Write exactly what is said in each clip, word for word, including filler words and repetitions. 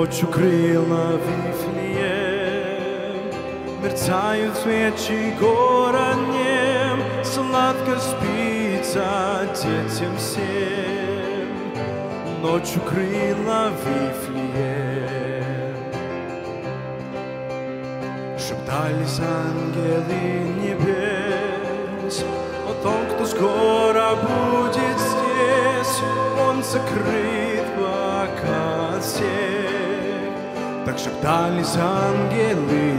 Ночью крыла Вифлеем, мерцают свечи город нем, сладко спится детям всем. Ночью крыла Вифлеем, шептались ангелы небес о том, кто скоро будет здесь. Он закрыт пока от всех, так шептались ангелы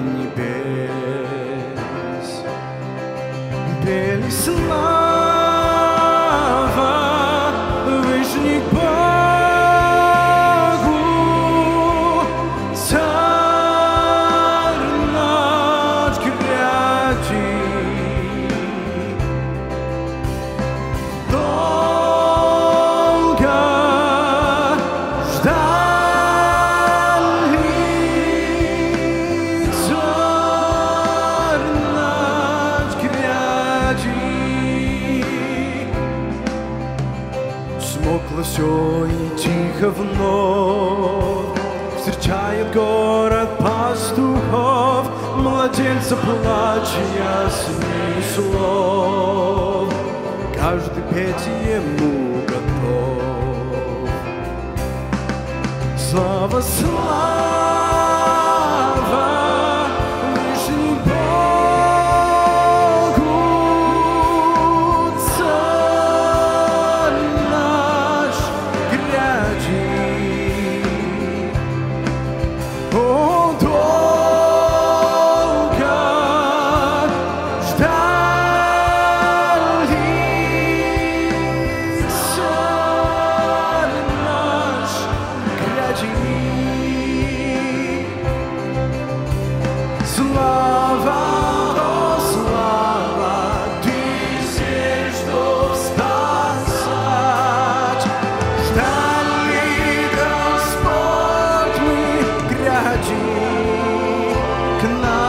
небес. Пели слава Вышних Богу, Царь наш гряди. Долго ждали, Царь наш гряди. Смокло все и тихо вновь встречает город пастухов, младенца плача ясных слов. Каждый петь ему готов. Слава, слава Вышний Богу, Царь наш гряди. О, долго ждали, Царь наш гряди. Слава, о, слава, Ты здесь, чтоб спасать. Ждали, Господь, мы гряди к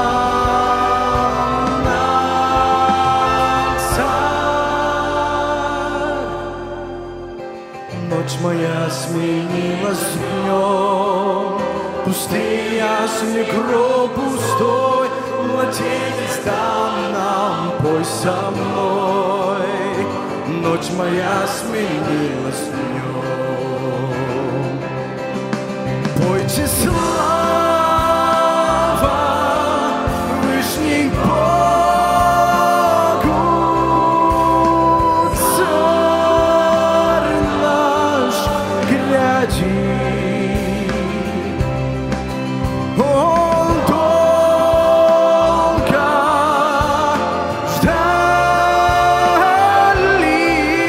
нам, наш Царь. Ночь моя сменилась днем, пустыня снег гроб пустой. Младенец дан нам, пой со мной. Ночь моя сменилась днем. Пойте слава Вышний Богу, Царь наш гряди. Он долго ждали,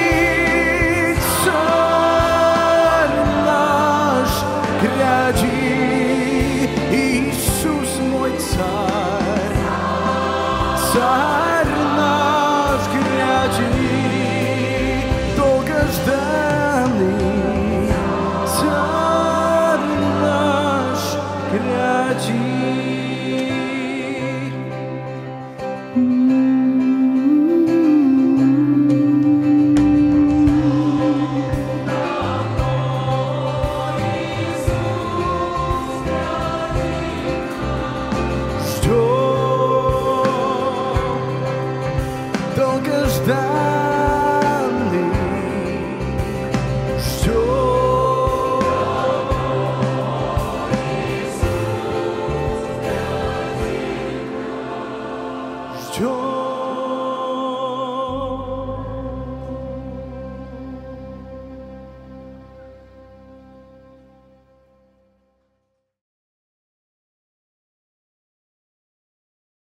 Царь наш гряди. Иисус мой Царь, Царь.